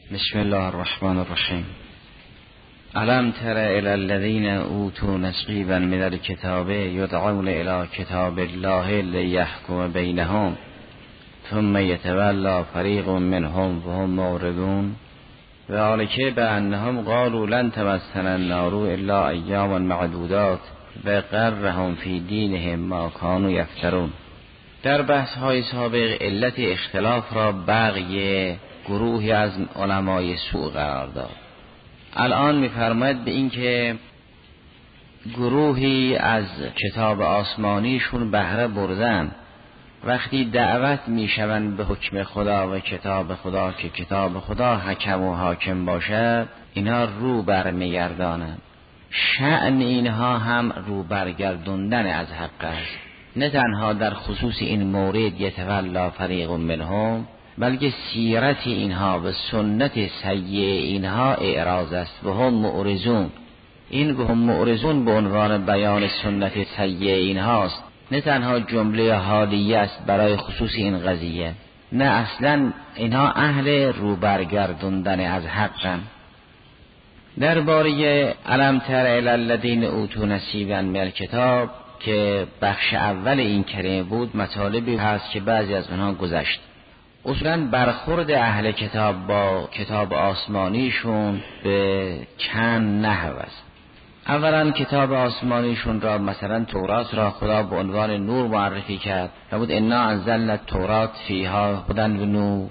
بسم الله الرحمن الرحیم. الم تر الی الذین اوتوا نصیبا من الکتاب یدعون الی کتاب الله لیحکم بینهم ثم یتولی فریق منهم وهم معرضون ذلک بانهم قالوا لن تمسنا النار الا ایاما معدودات و غرهم فی دینهم ما کانوا یفترون. در بحث های سابق علت اختلاف را بقیه گروهی از علمای سوء قرار داد. الان می‌فرماید به این که گروهی از کتاب آسمانیشون بهره بردن، وقتی دعوت میشوند به حکم خدا و کتاب خدا که کتاب خدا حکم و حاکم باشد، اینا رو برمیگردانند. شأن اینها هم رو برگردوندن از حق است. نه تنها در خصوص این مورد یتولا فریق منهم، بلکه سیرت اینها و سنت سیئ اینها اعراض است. و هم معرضون، این و هم معرضون به عنوان بیان سنت سیئ اینهاست. نه تنها جمله حالیه است برای خصوص این قضیه، نه اصلا اینها اهل رو برگردوندن از حقن. درباره الم تر الی الذین اوتوا نصیبا من الکتاب که بخش اول این کلمه بود، مطالبی هست که بعضی از اونها گذشت. اصولا برخورد اهل کتاب با کتاب آسمانیشون به چند نحو است. اولا کتاب آسمانیشون را، مثلا تورات را، خدا به عنوان نور معرفی کرد. نبود انا انزلنا التورات فیها هدی و نور.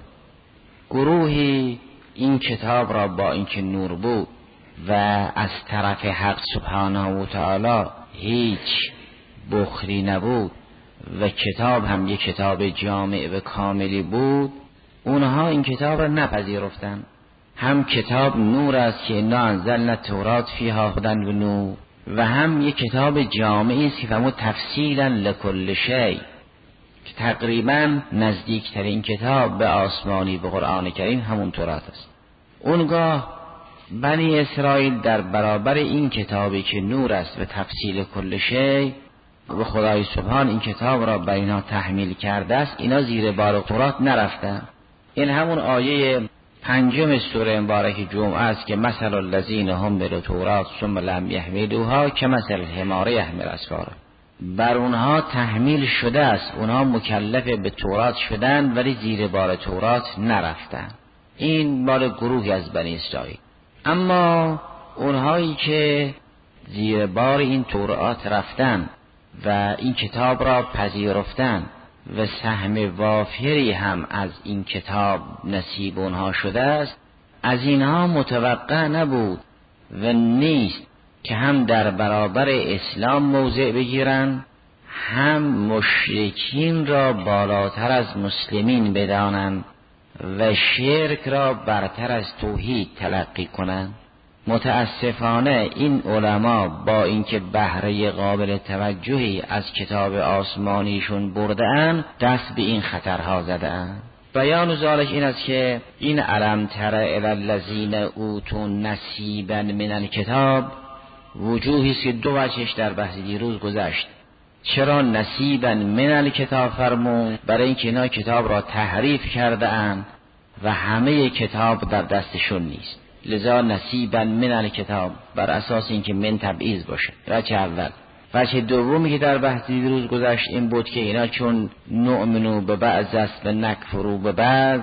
گروهی این کتاب را با اینکه نور بود و از طرف حق سبحانه و تعالی هیچ بخلی نبود و کتاب هم یک کتاب جامع و کاملی بود، اونها این کتاب را نپذیرفتن. هم کتاب نور است که انا انزلنا التورات فیها هدی و نور، و هم یک کتاب جامعی است که فرمود تفصیلا لکل شیء، که تقریبا نزدیکترین کتاب به آسمانی به قرآن کریم همون تورات است. اونگاه بنی اسرائیل در برابر این کتابی که نور است و تفصیل کل شیء و خدای سبحان این کتاب را بر اینا تحمیل کرده است، اینا زیر بار تورات نرفتن. این همون آیه 5 سوره مبارک جمعه است که مثل الذین حملوا التوراة ثم لم یحملوها کمثل الحمار یحمل اسفارا. بر اونها تحمیل شده است، اونها مکلف به تورات شدن ولی زیر بار تورات نرفتن. این بار گروهی از بنی اسرائیل. اما اونهایی که زیر بار این تورات رفتن و این کتاب را پذیرفتن و سهم وافری هم از این کتاب نصیب اونها شده است، از اینها متوقع نبود و نیست که هم در برابر اسلام موضع بگیرن، هم مشرکین را بالاتر از مسلمین بدانند و شرک را برتر از توحید تلقی کنند. متاسفانه این علما با اینکه بهره قابل توجهی از کتاب آسمانیشون برده‌اند، دست به این خطرها زده‌اند. بیان ذالک این است که این الم تر الی الذین اوتوا نصیبا من الکتاب وجوهی است که دو وجهش در بحث دیروز گذشت. چرا نصیبا من الکتاب فرمود؟ برای اینکه اینا کتاب را تحریف کرده‌اند و همه کتاب در دستشون نیست، لذا نصیبا من الکتاب بر اساس اینکه من تبعیض باشه. وجه اول. وجه دومی که در بحث دیروز گذشت این بود که اینا چون نؤمنو به بعض است و نکفرو به بعض،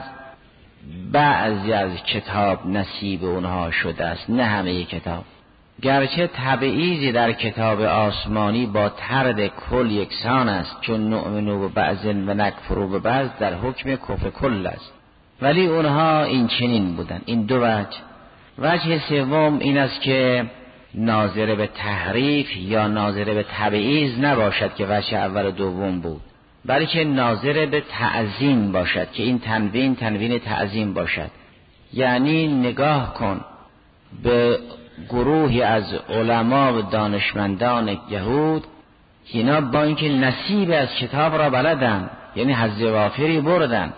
بعضی از کتاب نصیب اونها شده است، نه همه کتاب. گرچه تبعیضی در کتاب آسمانی با طرد کل یکسان است، چون نؤمنو به بعض و نکفرو به بعض در حکم کفر کل است، ولی اونها این چنین بودن. این دو وجه. وجه سوم این است که ناظر به تحریف یا ناظر به تبعیض نباشد که وجه اول و دوم بود، بلکه ناظر به تعظیم باشد که این تنوین تعظیم باشد. یعنی نگاه کن به گروهی از علما و دانشمندان یهود که اینا با اینکه نصیب از کتاب را بلدن، یعنی حظ وافری بردن،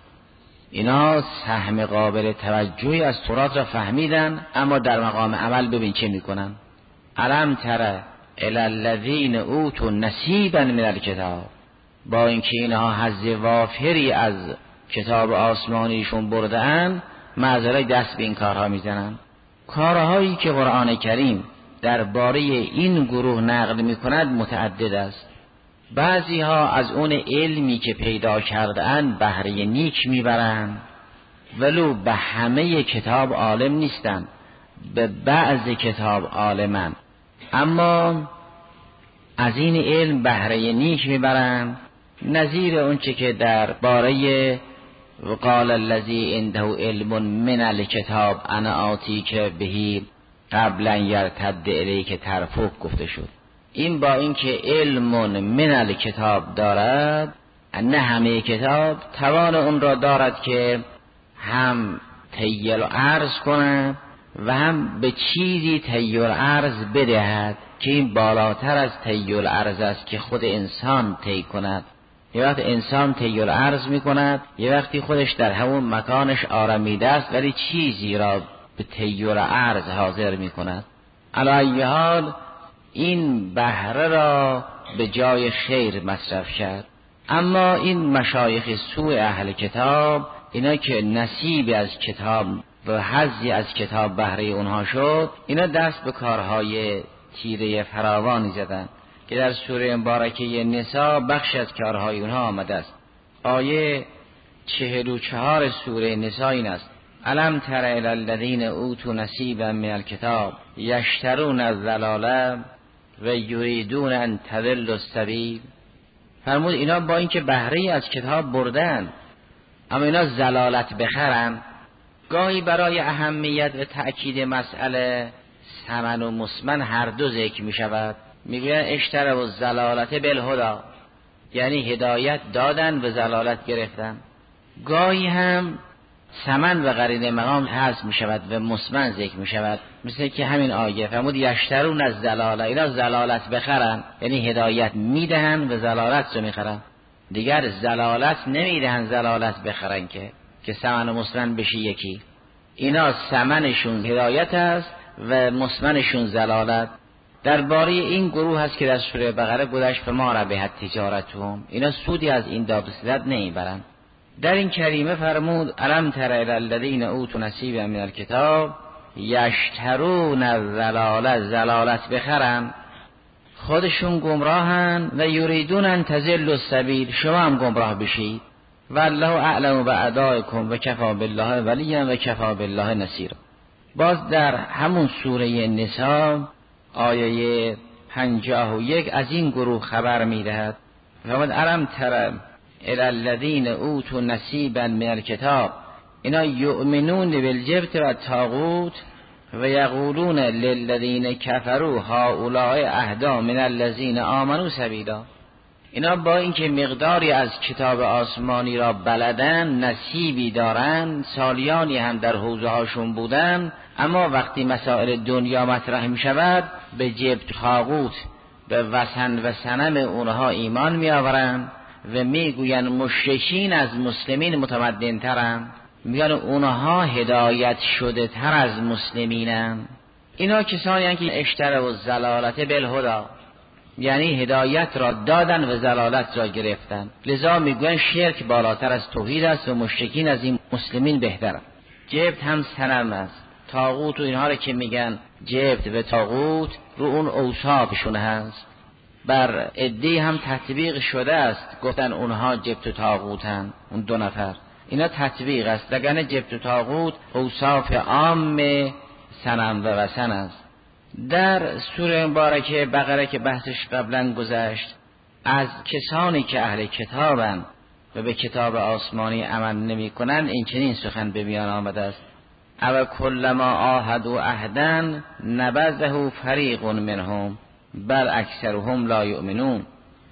اینا سهم قابل توجهی از تورات را فهمیدن، اما در مقام عمل ببین چه میکنن. الم تر الی الذین اوتوا نصیبا من الکتاب، با اینکه اینها حظ وافری از کتاب آسمانیشون برده‌اند، معذرت دست به این کارها میزنن. کارهایی که قرآن کریم درباره این گروه نقل میکند متعدد است. بعضی ها از اون علمی که پیدا کردن بهره نیک میبرند، ولو به همه کتاب عالم نیستن، به بعض کتاب عالمن، اما از این علم بهره نیک میبرند. نظیر اونچه که در باره وقال الذی عنده علم من الکتاب انا آتیک بهی قبل ان یرتد الیک طرفک گفته شد. این با اینکه علم من الکتاب دارد، نه همه کتاب توان اون را دارد که هم طی العرض کند و هم به چیزی طی العرض بدهد که این بالاتر از طی العرض است که خود انسان طی کند. یه وقت انسان طی العرض می کند، یه وقتی خودش در همون مکانش آرامیده است ولی چیزی را به طی العرض حاضر می کند. علی ای حال این بهره را به جای خیر مصرف کرد. اما این مشایخ سوء اهل کتاب، اینا که نصیبی از کتاب و حظی از کتاب بهره اونها شد، اینا دست به کارهای تیره فراوانی زدن که در سوره مبارکه نساء بخش از کارهای اونها آمده است. آیه 44 سوره نساء این است: الم تر الی الذین اوتوا نصیبا من الکتاب یشترون الضلاله و یریدون ان تضلوا السبیل. فرمود اینا با اینکه بهره از کتاب بردن، اما اینا ضلالت بخرن. گاهی برای اهمیت و تأکید مسئله ثمن و مسمن هر دو ذکر می شود. میگوین اشتروا الضلالت بالهدی، یعنی هدایت دادن و ضلالت گرفتن. گاهی هم ثمن و قرینه مقام حذف می شود و مسمن ذکر می شود، مثل که همین آیه فرمود یشترون از ضلاله، اینا ضلالت بخرن، یعنی هدایت میدهن و ضلالت رو میخرن. دیگر ضلالت نمیدهن ضلالت بخرن که ثمن و مسمن بشه یکی. اینا ثمنشون هدایت است و مسمنشون ضلالت. درباره این گروه هست که در سوره بقره گذشت فما ربحت تجارتهم، اینا سودی از این داد و ستد نمیبرن. در این کریمه فرمود الم تر الی الذین اوتوا نصیبا من الکتاب یشترون الضلاله، ضلالت بخرن، خودشون گمراهن، و یریدون ان تضلوا السبیل، شما هم گمراه بشید. والله اعلم باعدائکم و کفی بالله ولیا و کفی بالله نصیرا. باز در همون سوره نساء آیه 51 از این گروه خبر میدهد. فرمود الم تر الی الذین اوتوا نصیبا من الکتاب، اینا یؤمنون بالجبت و الطاغوت و یقولون للذین کفروا هؤلاء اهدی من الذین آمنوا سبیلا. اینا با اینکه مقداری از کتاب آسمانی را بلدن، نصیبی دارن، سالیانی هم در حوزه هاشون بودن، اما وقتی مسائل دنیا مطرح می شود به جبت طاغوت، به وثن و صنم اونها ایمان می آورند و می گوین مشرکین از مسلمین متمدن ترن، میگن اونها هدایت شده تر از مسلمینن. اینا کسانی هستند که اشتروا الضلالت بالهدی، یعنی هدایت را دادن و ضلالت را گرفتن. لذا میگوین شرک بالاتر از توحید است و مشرکین از این مسلمین بهترن. جبت هم صنم است، طاغوت و اینها را که میگن جبت و طاغوت رو اون اوصافشون هست. بر عده‌ای هم تطبیق شده است، گفتن اونها جبت و طاغوتن، اون دو نفر. اینا تطبیق است، وگرنه جبت و طاغوت اوصاف عام صنم و وثن است. در سوره مبارکه بقره که بحثش قبلا گذشت، از کسانی که اهل کتابن و به کتاب آسمانی عمل نمی کنند این چنین سخن به میان آمده است: او کلما عاهدوا عهدا نبذه فریق منهم بل اکثرهم لا یؤمنون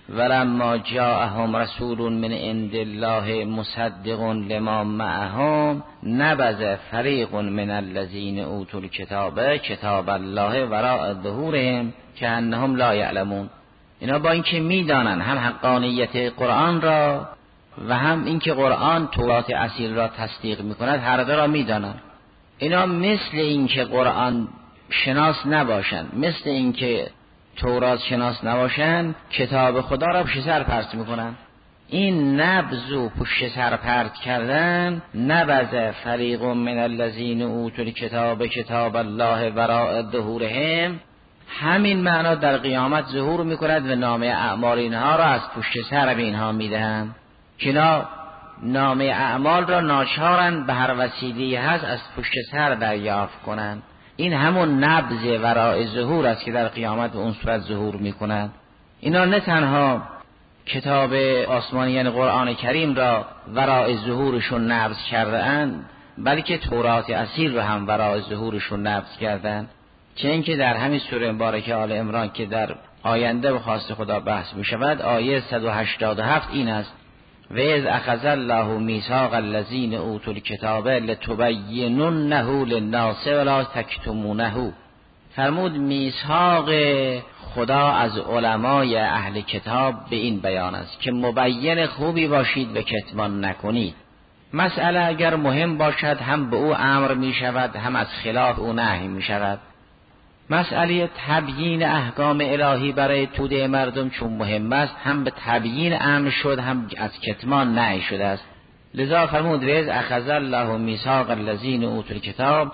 ولما جاءهم رسول من عند الله مصدق لما معهم نبذ فریق من الذین اوتوا الکتاب کتاب الله وراء ظهورهم کأنهم لا یعلمون. اینا با اینکه میدانن هم حقانیت قرآن را و هم اینکه قرآن تورات اصیل را تصدیق میکند، هر دو را میدانن. اینا مثل اینکه قرآن شناس نباشن، مثل اینکه تورات شناس نباشن، کتاب خدا را پشت سر پرت میکنن. این نبذ و پشت سر پرت کردن، نبذ فریق من الذین اوتوا الکتاب کتاب الله وراء ظهورهم، همین معنا در قیامت ظهور میکند و نامه اعمال اینها را از پشت سر به اینها میدهند که اینا نامه اعمال را ناچارن به هر وسیله‌ای هست از پشت سر دریافت کنند. این همون نبض وراء ظهور است که در قیامت به اون صورت ظهور میکنند. اینا نه تنها کتاب آسمانی یعنی قرآن کریم را وراء ظهورشون نبض کرده اند، بلکه تورات اصیل را هم وراء ظهورشون نبض کردند. چه اینکه در همین سوره مبارکه آل عمران که در آینده به خواست خدا بحث می شود، آیه 187 این است: و اذ اخذ الله میثاق الذین اوتوا الکتاب لتبیننه للناس ولا تکتمونه. فرمود میثاق خدا از علمای اهل کتاب به این بیان است که مبین خوبی باشید و کتمان نکنید. مسئله اگر مهم باشد هم به او امر می شود، هم از خلاف او نهی می شود. مسئله تبیین احکام الهی برای توده مردم چون مهم است، هم به تبیین امر شد، هم از کتمان نهی شده است. لذا فرمود و اذ اخذ الله میثاق الذین اوتوا الکتاب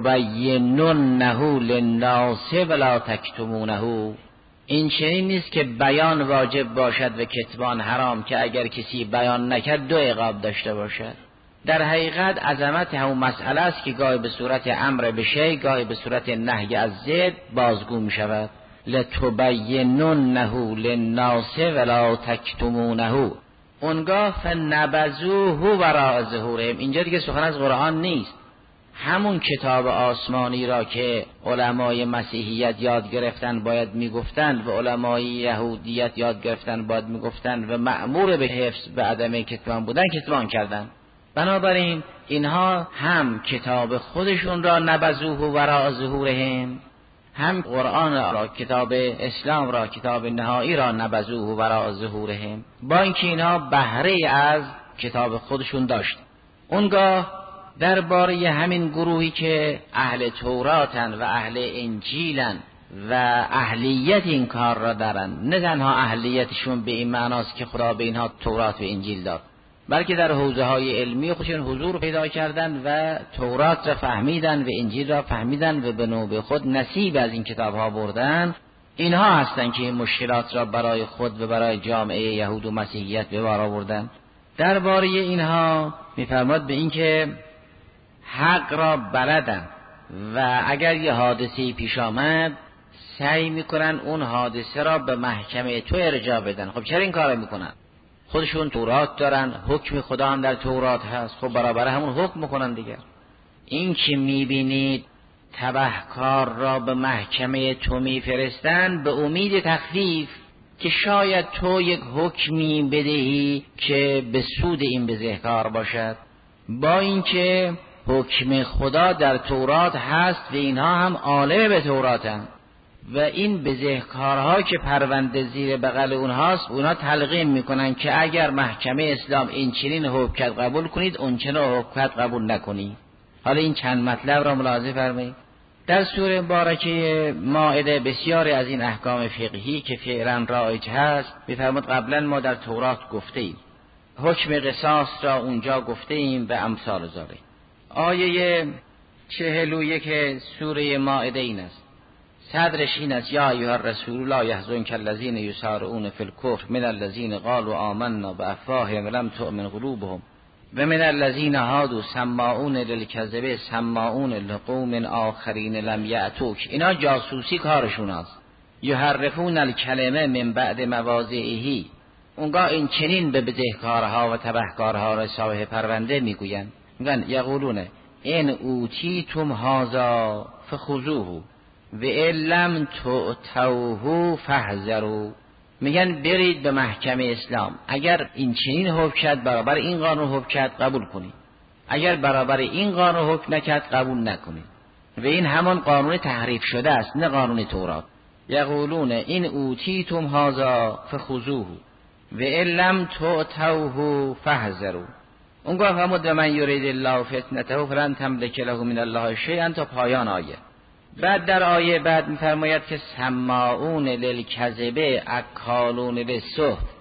لتبیننه للناس ولا تکتمونه. این چنین نیست که بیان واجب باشد و کتمان حرام، که اگر کسی بیان نکرد 2 عقاب داشته باشد. در حقیقت عظمت همون مسئله است که گاهی به صورت امر به شیء، گاهی به صورت نهی از ضد بازگو می شود. لتبیننه للناس ولا تکتمونه. اونگاه فنبذوه وراء ظهورهم. اینجا دیگه سخن از قرآن نیست، همون کتاب آسمانی را که علمای مسیحیت یاد گرفتن باید میگفتن و علمای یهودیت یاد گرفتن باید میگفتن و مأمور به حفظ به عدم کتمان بودن، کتمان کردن. بنابراین اینها هم کتاب خودشون را نبذوه وراء ظهورهم، هم قرآن را، کتاب اسلام را، کتاب نهایی را نبذوه وراء ظهورهم، با اینکه اینها بهره از کتاب خودشون داشت. اونگاه درباره همین گروهی که اهل توراتن و اهل انجیلن و اهلیت این کار را دارن، نه تنها اهلیتشون به این معناست که خدا به اینها تورات و انجیل داد، بلکه در حوزه های علمی خودشون حضور پیدا کردن و تورات را فهمیدن و انجیل را فهمیدن و به نوبه خود نصیب از این کتاب ها بردن. اینها هستند که این مشکلات را برای خود و برای جامعه یهود و مسیحیت به بار آوردن. درباره اینها میفرماد به این که حق را بلدن و اگر یه حادثه پیش آمد سعی میکنن اون حادثه را به محکمه تو ارجاع بدن. خب چرا این کار میکنن؟ خودشون تورات دارن، حکم خدا هم در تورات هست، خب برابر همون حکم میکنن دیگر. این که میبینید تبهکار را به محکمه تو میفرستن به امید تخفیف که شاید تو یک حکمی بدهی که به سود این بزهکار باشد، با اینکه حکم خدا در تورات هست و اینها هم عالم به توراتن و این بزهکارها که پرونده زیر بغل اونهاست، اونها تلقین میکنن که اگر محکمه اسلام این چنین حکم قبول کنید اون چنین حکم قبول نکنید. حالا این چند مطلب را ملاحظه فرمایید. در سوره مبارکه مائده بسیاری از این احکام فقهی که فعلا رایج هست میفرماد قبلا ما در تورات گفته ایم، حکم قصاص را اونجا گفته ایم و امثال ذالک. آیه 41 سوره مائده این است، صدرش این است: یا ایها الرسول لا یحزنک الذین یسارعون فی الکفر من الذین قالوا آمنا بافواههم ولم تؤمن قلوبهم و من الذین هادوا سماعون للکذب سماعون لقوم آخرین لم یأتوک. اینا جاسوسی کارشون است. یحرفون الکلمه من بعد مواضعه. اونگاه این چنین به بدهکارها و تبهکارها را صاحب پرونده میگویند، میگن یقولون ان اوتیتم هذا فخذوه و ان لم تؤتوه فاحذروا. میگن برید به محکمه اسلام، اگر این چنین حکم کرد برابر این قانون حکم کرد قبول کنید، اگر برابر این قانون حکم نکرد قبول نکنید. و این همان قانون تحریف شده است، نه قانون تورات. یقولون این اوتیتم هذا فخذوه و ان لم تؤتوه فاحذروا. اونگاه فرمود و من یرید الله فتنته فلن تملک له من الله شیئا تا پایان آیه. بعد در آیه بعد میفرماید که سماعون للکذب اکالون للسحت.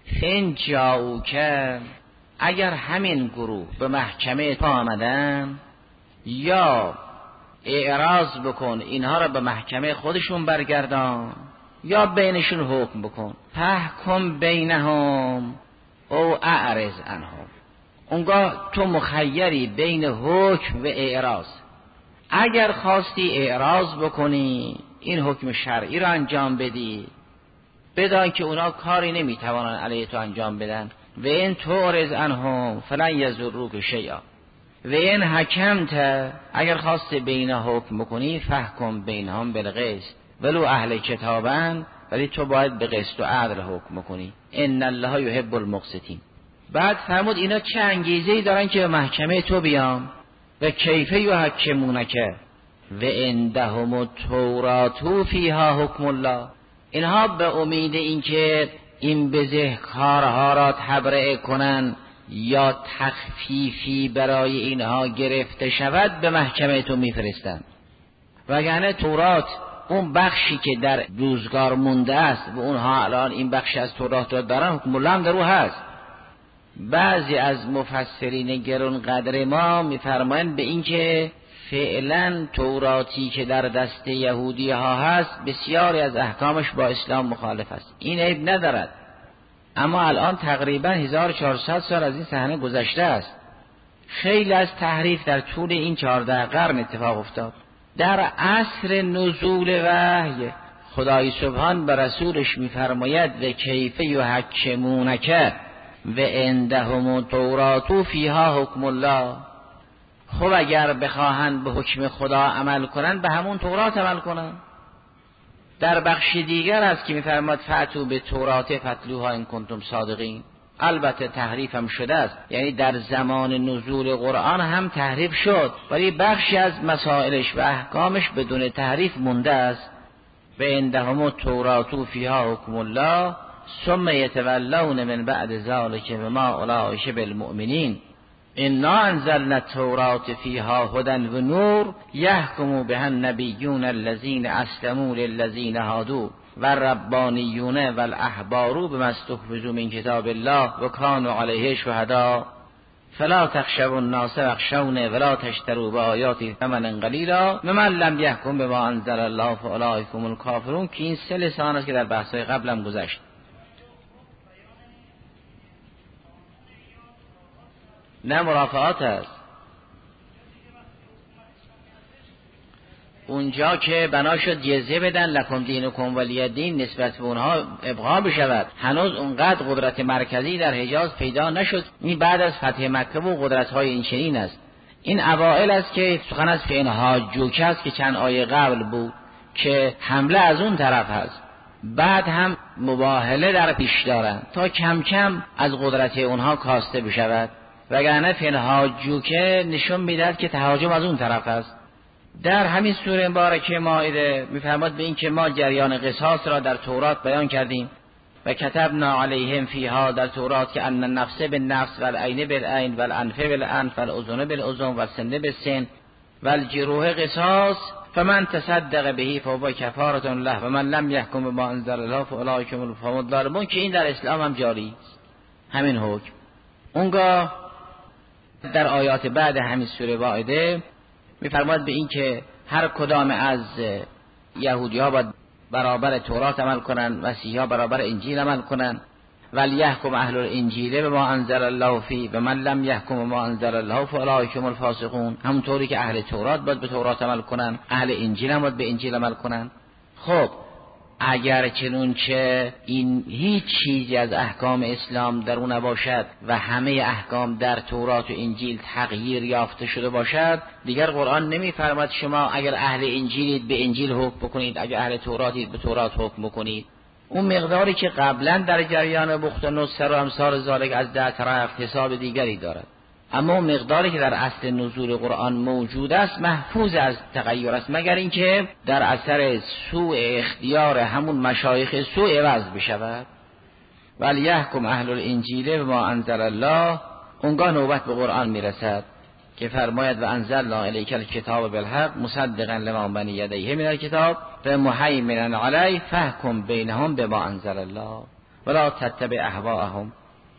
فین جاؤکه، اگر همین گروه به محکمه تو آمدن، یا اعراض بکن اینها را به محکمه خودشون برگردان، یا بینشون حکم بکن. فحکم بینهم او اعرض عنهم. اونگاه تو مخیری بین حکم و اعراض. اگر خواستی اعراض بکنی، این حکم شرعی را انجام بدی، بدان که اونا کاری نمیتوانن علیه تو انجام بدن. و این تعرض عنهم فلن یضروک شیئا. و این حکمت، اگر خواست بین حکم بکنی، فحکم بینهم بالقسط ولو اهل کتابن، ولی تو باید به قسط و عدل حکم بکنی. ان الله یحب المقسطین. بعد فرمود اینا چه انگیزه‌ای دارن که به محکمه تو بیان؟ و کیف یحکمونک و عندهم التوراة فیها حکم الله. اینها به امید اینکه این بزهکارها را تبرئه کنن یا تخفیفی برای اینها گرفته شود، به محکمه تو میفرستن. وگرنه تورات اون بخشی که در روزگار مونده است و اونها الان این بخش از تورات را دارن، حکم الله هم در او هست. بعضی از مفسرین گران قدر ما میفرمایند به این که فعلا توراتی که در دست یهودی ها هست بسیاری از احکامش با اسلام مخالف است. این عیب ندارد، اما الان تقریبا 1400 سال از این صحنه گذشته است. خیلی از تحریف در طول این 14 قرن اتفاق افتاد. در عصر نزول وحی خدای سبحان به رسولش میفرماید و کیف یحکمونک و عندهم التوراة فیها حکم الله. خب اگر بخواهند به حکم خدا عمل کنند، به همون تورات عمل کنند. در بخش دیگر است که میفرماد فاتوا به تورات فتلوها ان کنتم صادقین. البته تحریف هم شده است، یعنی در زمان نزول قرآن هم تحریف شد، ولی بخشی از مسائلش و احکامش بدون تحریف مونده است. و عندهم التوراة فیها حکم الله ثم یتولون من بعد ذلک وما اولئک بالمؤمنین انا انزلنا التوراة فیها هدی و نور یحکم بها النبیون الذین اسلموا للذین هادوا والربانیون والاحبار بما استحفظوا من کتاب الله و کانوا علیه شهداء فلا تخشوا الناس واخشونی ولا تشتروا بآیاتی ثمنا قلیلا ومن لم یحکم بما انزل الله فاولئک هم الکافرون. که این 3 لسان است که در بحث‌های قبلم گذشت. نه مرافعات است. اونجا که بنا شد جزیه بدن لکم دینکم ولی دین، نسبت به اونها ابقا بشود. هنوز اونقدر قدرت مرکزی در حجاز پیدا نشد. این بعد از فتح مکه و قدرت‌های این چنین است. این اوائل است که سخن از فین حاجوک است که چند آیه قبل بود که حمله از اون طرف هست. بعد هم مباهله در پیش دارند تا کم کم از قدرت اونها کاسته بشود. وگرنه فین حاجوکه نشون میدهد که تهاجم از اون طرف است. در همین سوره مبارکه مائده میفرماد به این که ما جریان قصاص را در تورات بیان کردیم و کتبنا علیهم فیها، در تورات، که ان النفس بالنفس والعین بالعین والانف بالانف والاذن بالاذن والسن بالسن والجروح قصاص فمن تصدق به فهو کفارة له ومن لم یحکم بما انزل الله فاولئک هم الظالمون. که این در اسلام هم جاری است همین حکم. اونگاه در آیات بعد همین سوره مائده میفرماد به این که هر کدام از یهودی ها باید برابر تورات عمل کنند، مسیحی ها برابر انجیل عمل کنند. ولی یحکم اهل الانجیل بما انزل الله فی و من لم یحکم بما انزل الله فاولئک هم الفاسقون. همونطوری که اهل تورات باید به تورات عمل کنند، اهل انجیل هم باید به انجیل عمل کنند. خب اگر چنونچه این هیچ چیزی از احکام اسلام در اون نباشد و همه احکام در تورات و انجیل تغییر یافته شده باشد، دیگر قرآن نمیفرماد شما اگر اهل انجیلید به انجیل حکم بکنید، اگر اهل توراتید به تورات حکم بکنید. اون مقداری که قبلا در جریان بخت و نصر و امثال ذالک از ده طرف حساب دیگری دارد، اما اون مقداری که در اصل نزول قرآن موجود است محفوظ از تغییر است، مگر اینکه در اثر سوء اختیار همون مشایخ سوء عوض بشود. ولی یحکم اهل الانجیل بما انزل الله. اونگاه نوبت به قرآن میرسد که فرماید و انزلنا الیک الکتاب بالحق مصدقا لما بین یدیه من الکتاب و مهیمنا علیه فاحکم بینهم بما انزل الله. ولا تتبع اهواءهم.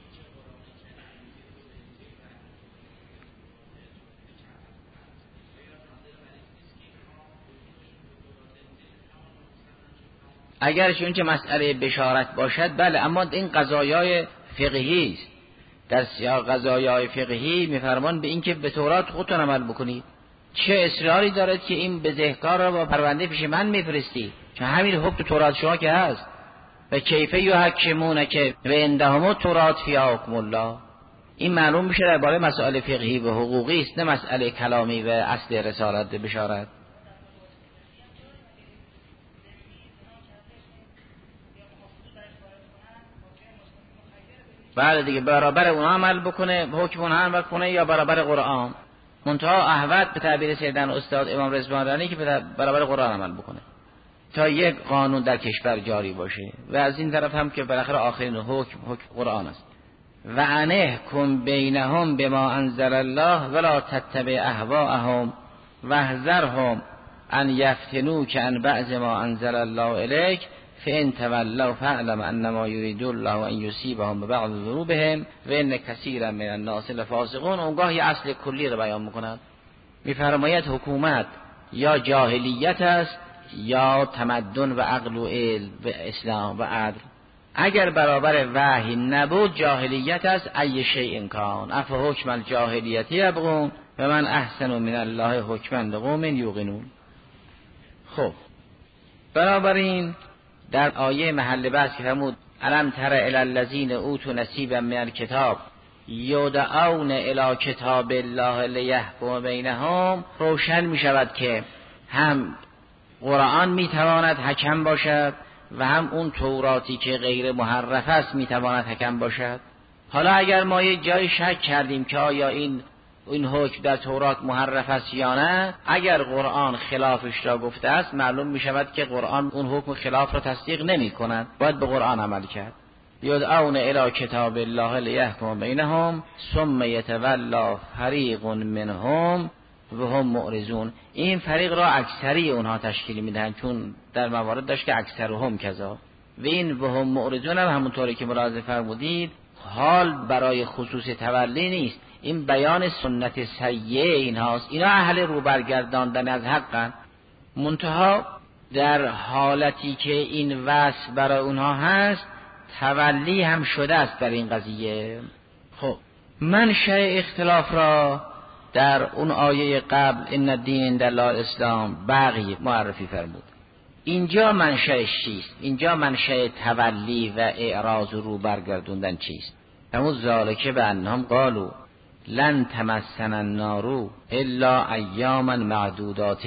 اگر چون که مسئله بشارت باشد بله، اما این قضایای فقهی است. در سیاق قضایای فقهی میفرمان به این که به تورات خودتون عمل بکنید. چه اصراری دارد که این بزهکار را با پرونده پیش من میفرستی؟ چون همین حکم تورات شما که هست. و کیفه یحکمون که و عندهم تورات فیها حکم الله. این معلوم میشه درباره مسائل فقهی و حقوقی است، نه مسئله کلامی و اصل رسالت بشارت. بله دیگه، برابر اونها عمل بکنه، حکم اونها عمل کنه یا برابر قرآن. منتها احوط به تعبیر سیدنا استاد امام رضوان رانی که برابر قرآن عمل بکنه تا یک قانون در کشور جاری باشه. و از این طرف هم که بالاخره آخرین حکم قرآن است. و انحکم بینهم بما انزل الله ولا تتبع اهواءهم واحذرهم ان یفتنوک عن بعض ما انزل الله الیک فان تولوا فاعلم انما یرید الله ان یصیبهم ببعض ذنوبهم و ان کثیرا من الناس لفاسقون. اونگاه یه اصل کلی رو بیان میکند. میفرماید حکومت یا جاهلیت است یا تمدن و عقل و علم و اسلام و عدل. اگر برابر وحی نبود جاهلیت است. ای شیء کان اف حکم الجاهلیت یبغون و من احسن من الله حکما لقوم یوقنون. خب برابر این در آیه محل بحث که فرمود الم تر الی الذین اوتوا نصیبا من الکتاب یدعون الی کتاب الله لیحکم بینهم، روشن می شود که هم قرآن می تواند حکم باشد و هم اون توراتی که غیر محرف است می تواند حکم باشد. حالا اگر ما یه جای شک کردیم که آیا این حکم در تورات محرف است یا نه، اگر قرآن خلافش را گفته است معلوم می شود که قرآن اون حکم خلاف را تصدیق نمی کند، باید به قرآن عمل کرد. یدعون الی کتاب الله لیحکم بینهم ثم یتولی فریق منهم و هم معرضون. این فریق را اکثری اونها تشکیل میدهند، چون در موارد داشت که اکثرهم کذا. و این و هم معرضون هم همونطوری که ملاحظه فرمودید حال برای خصوص تولی نیست، این بیان سنت سیئه اینهاست. اینا اهل رو برگرداندن از حقن، منتها در حالتی که این وصف برای اونها هست تولی هم شده است در این قضیه. خب منشأ اختلاف را در اون آیه قبل ان الدین عند الله الاسلام بقی معرفی فرمود. اینجا منشأش چیست؟ اینجا منشأ تولی و اعراض و رو برگردوندن چیست؟ همون ذالک به انهم قالوا لن تمسنا النار الا ایاما معدودات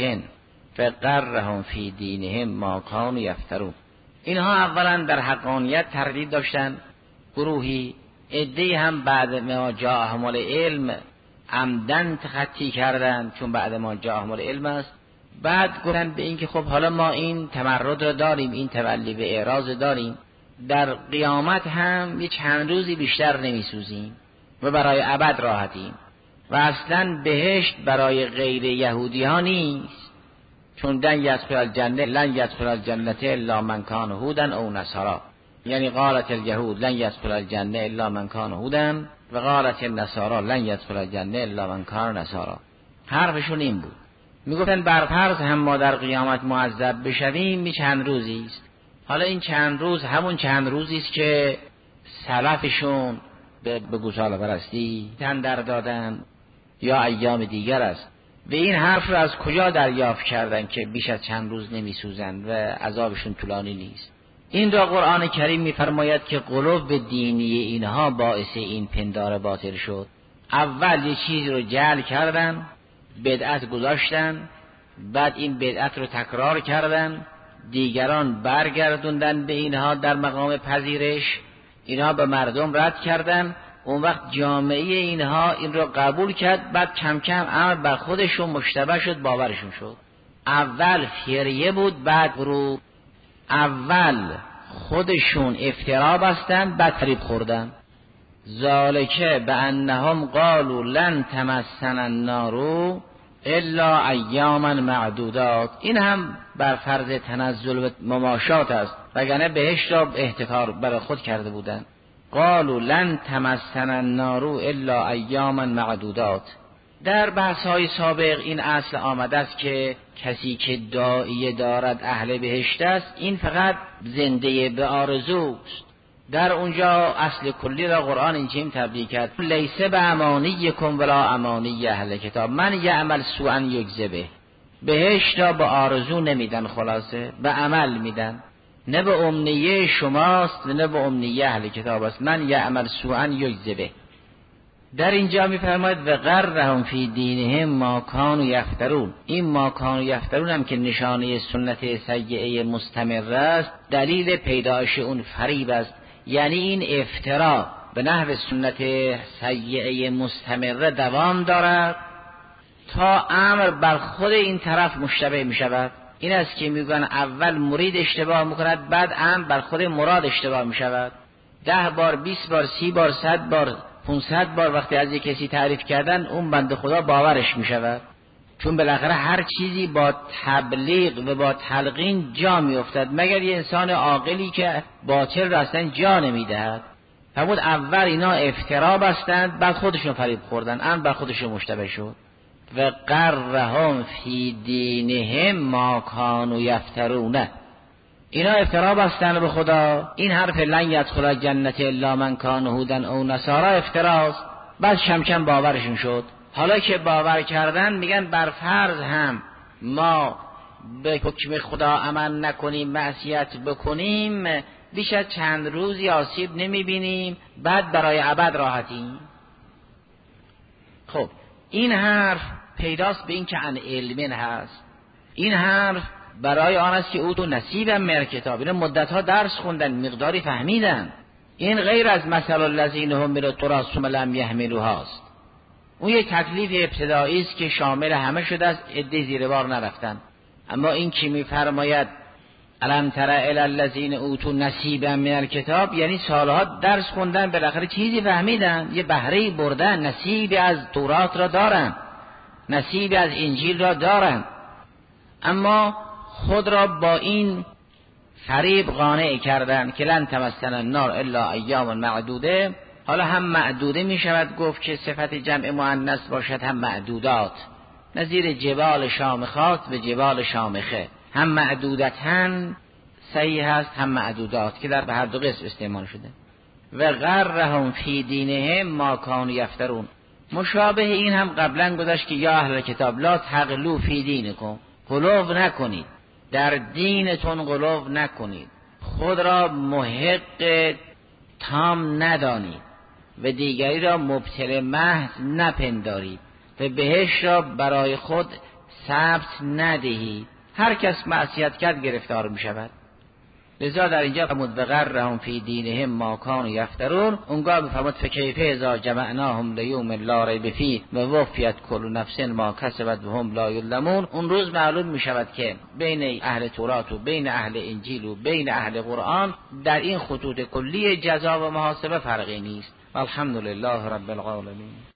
فغرهم فی دینهم ما کانوا یفترون. اینها اولا در حقانیت تردید داشتن، گروهی عده‌ای هم بعد ما جاءهم العلم عمدن تخطی کردن، چون بعد ما جاءهم العلم است. بعد گفتن به این که خب حالا ما این تمرد را داریم، این تولی و اعراض داریم، در قیامت هم یه چند روزی بیشتر نمیسوزیم و برای ابد راحتیم و اصلا بهشت برای غیر یهودی ها نیست، چون لن یدخل الجنه الا من کان هودا او نصارا. یعنی قالت الیهود لن یدخل الجنه الا من کان هودا و قالت النصارا لن یدخل الجنه الا من کان نصارا. حرفشون این بود. میگفتن بر فرض هم ما در قیامت معذب بشویم چند روزی است. حالا این چند روز همون چند روزی است که سلفشون به گوساله پرستی تن در دادن یا ایام دیگر است. و این حرف را از کجا دریافت کردن که بیش از چند روز نمیسوزند و عذابشون طولانی نیست؟ این را قرآن کریم میفرماید که قلوب دینی اینها باعث این پندار باطل شد. اول یه چیز رو جعل کردن، بدعت گذاشتن، بعد این بدعت رو تکرار کردن، دیگران برگردوندن به اینها در مقام پذیرش، اینها به مردم رد کردن، اون وقت جامعه اینها این رو قبول کرد، بعد کم کم امر بر خودشون مشتبه شد، باورشون شد. اول فریه بود، بعد رو اول خودشون افترا بستن، بعد فریب خوردن. ذالکه به انهم قالوا لن تمسنا النار الا ایاما معدودات، این هم بر فرض تنزل و مماشات است، وگرنه بهشت را احتکار برای خود کرده بودند. قالوا لن تمسنا النار الا ایاما معدودات. در بحث‌های سابق این اصل آمده است که کسی که داعیه دارد اهل بهشت است، این فقط زنده به آرزوست. در اونجا اصل کلی را قرآن اینجیم تبدیل کرد: لیس بامانیکم ولا امانی اهل کتاب من یعمل سوءا یجزه به. بهشت را به آرزو نمیدن، خلاصه به عمل میدن. نه به امنیه شماست نه به امنیه اهل کتاب است. من یعمل سوءا یجزه به. در اینجا میفرماید و غرهم فی دینهم ما کانوا یفترون. این ما کانوا یفترون هم که نشانه سنت سیئه مستمر است، دلیل پیدایش اون فریب است. یعنی این افترا به نحو سنت سیئه مستمر دوام دارد تا امر بر خود این طرف مشتبه می شود. این است که میگن اول مرید اشتباه میکند، بعد امر بر خود مراد اشتباه می شود. 10 بار 20 بار 30 بار 100 بار 500 بار وقتی از یک کسی تعریف کردن، اون بنده خدا باورش می شود، چون بالاخره هر چیزی با تبلیغ و با تلقین جا می افتد، مگر یه انسان عاقلی که باطل را اصلا جا نمی دهد. فرمود اول اینا افترا بستند، بعد خودشون فریب خوردن، امر بر خودشون مشتبه شد. و غرهم فی دینهم ما کانوا یفترون. اینا افترا بستن به خدا. این حرف لن یدخل الجنة الا من کان هودا او نصارا افتراست. بعد کم باورشون شد. حالا که باور کردن میگن بر فرض هم ما به حکم خدا عمل نکنیم، معصیت بکنیم، بیش از چند روزی آسیب نمیبینیم، بعد برای ابد راحتیم. خب این حرف پیداست به این که عن علم هست. این حرف برای آن است که او تو نصیبم من کتاب، اینا مدتها درس خوندن، مقداری فهمیدن. این غیر از مثل الذین حملوا التوراة ثم لم یحملوها است. اون یک تکلیف ابتدایی است که شامل همه شده است، عده زیر بار نرفتن. اما این که میفرماید الم تر الی الذین اوتوا نصیبا من الکتاب، یعنی سالها درس خوندن، بالاخره چیزی فهمیدن، یه بهره بردن، نصیبی از تورات را دارن، نصیبی از انجیل را دارن، اما خود را با این فریب قانع کردن که لن تمسنا النار الا ایام معدوده. حالا هم معدوده می شود گفت که صفت جمع مؤنث باشد، هم معدودات، نظیر جبال شامخات و جبال شامخه، هم معدودتن صحیح هست، هم معدودات که در به هر دو قسم استعمال شده. و غرهم فی دینهم ما کانوا یفترون. مشابه این هم قبلا گذاشت که یا اهل کتاب لا تغلوا فی دینکم، غلو نکنید در دینتون، غلو نکنید، خود را محق تام ندانید و دیگری را مبطل محض نپندارید و بهشت را برای خود ثبت ندهید. هر کس معصیت کرد گرفتار می شود. لذا در اینجا فرمود و غرهم فی دینهم ما کانوا یفترون. اونگاه بفرمود فکیف اذا جمعناهم لیوم لا ریب فیه و وفیت کل نفس ما کسبت و هم لا یظلمون. اون روز معلوم می شود که بین اهل تورات و بین اهل انجیل و بین اهل قرآن در این خطوط کلی جزا و محاسبه فرقی نیست. الحمدلله رب العالمین.